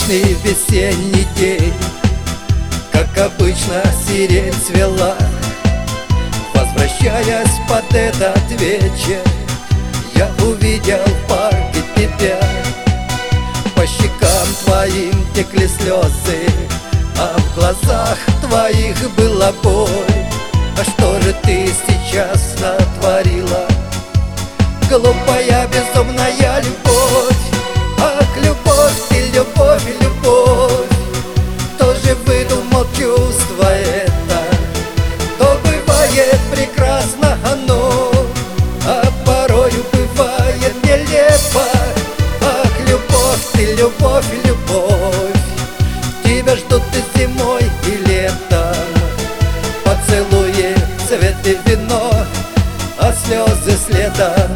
Солнечный весенний день, как обычно сирень цвела. Возвращаясь под этот вечер, я увидел в парке тебя. По щекам твоим текли слезы, а в глазах твоих была боль. А что же ты сейчас натворила? Глупая, безумная любовь. Ах, любовь, ты любовь, любовь. Кто же выдумал чувство это? То бывает прекрасно оно, а порою бывает нелепо. Ах, любовь, ты любовь, любовь. Тебя ждут и зимой, и летом. Поцелуи, цвет и вино, а слезы следом.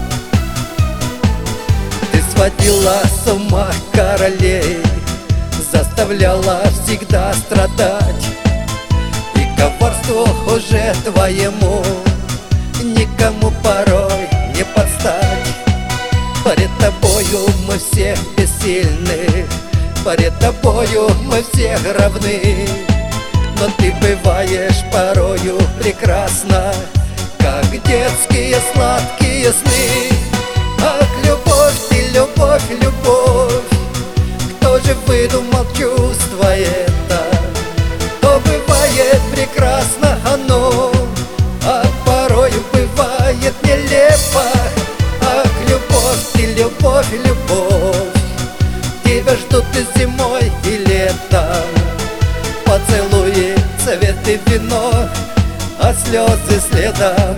Ты сводила с ума королей, заставляла всегда страдать. И коварству уже твоему никому порой не подстать. Перед тобою мы все бессильны, перед тобою мы все равны. Но ты бываешь порою прекрасна, как детские сладкие сны. Ах, любовь, ты любовь, любовь. Кто же выдумал чувство это? То бывает прекрасно оно, а порою бывает нелепо. Ах, любовь, ты любовь, любовь. Тебя ждут и зимой, и летом. Поцелуи, цвет и вино, а слезы следом.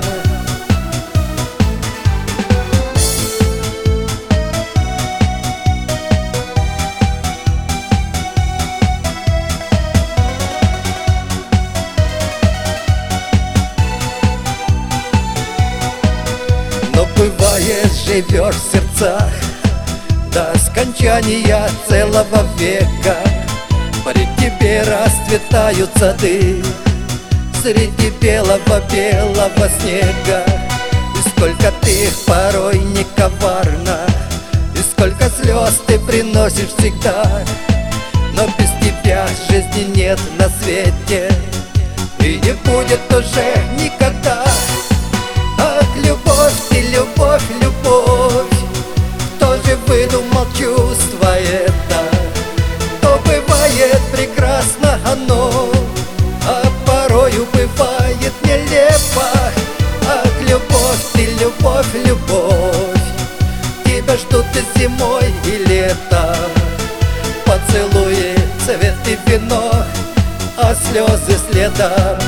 Но бывает, живешь в сердцах до скончания целого века. При тебе расцветают сады среди белого-белого снега. И сколько ты порой не коварна, и сколько слез ты приносишь всегда. Но без тебя жизни нет на свете, и не будет уже никогда. Ах, любовь, ты любовь, любовь. Кто же выдумал чувство это? То бывает прекрасно оно, а порою бывает нелепо. Ах, любовь, ты любовь, любовь. Тебя ждут и зимой, и летом. Поцелуи, цвет и вино, а слезы следом.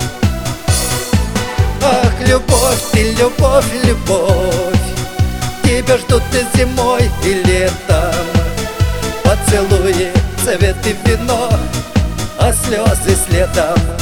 Ах, любовь, ты любовь, любовь. Тебя ждут и зимой, и летом. Поцелуи, цвет и вино, а слезы следом.